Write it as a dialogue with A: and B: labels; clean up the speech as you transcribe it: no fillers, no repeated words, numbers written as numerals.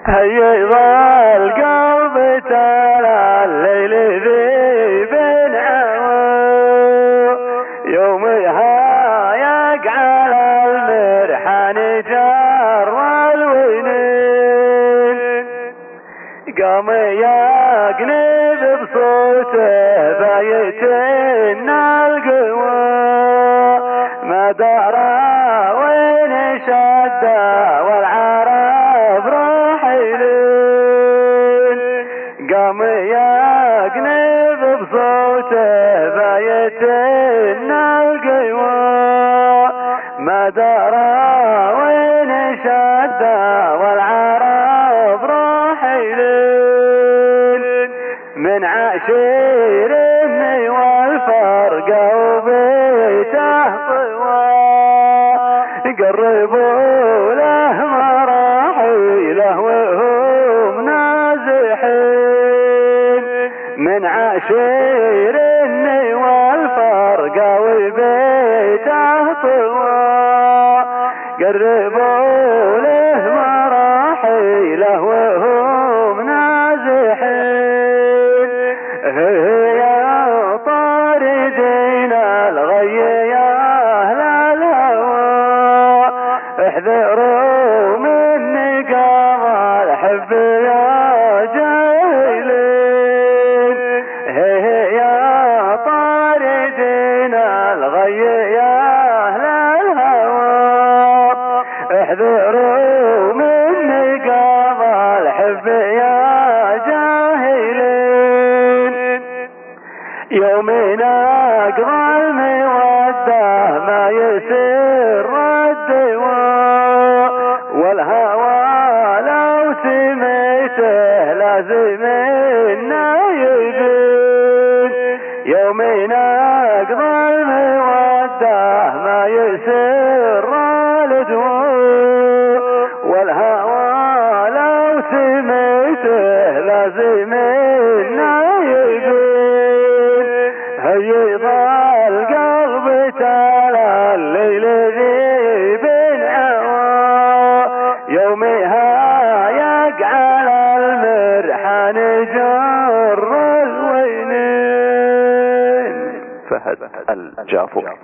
A: هيض القلب تلا الليل ذي بن عوى يومها يقعل المرحان جر الوينين قام يقنب بصوته بايتنا القوى ما درى وين شده والعرب راحلين قام يقنب بصوته بايتنا القوى ما درى وين شده والعرب راحلين من عشير والفرق وبيته طوى قربوا له مراحيله وهم نازحين من عشير والفرق وبيته طوى قربوا له مراحيله وهم نازحين يا طاردين الغي يا أهل الهوى احذروا من نقام الحب يا جاهلين يا طاردين الغي يا أهل الهوى احذروا من نقام الحب يا جاهلين يومنا اقضى الموده ما يسر الدواء والهوى لو سميته لازم النايبين يومنا اقضى الموده ما يسر الدواء والهوى لو سميته لازم النايبين هيض القلب تلا الليل ذي بن عوى يومها يقعل المرحان جر الوينين. فهد الجافور.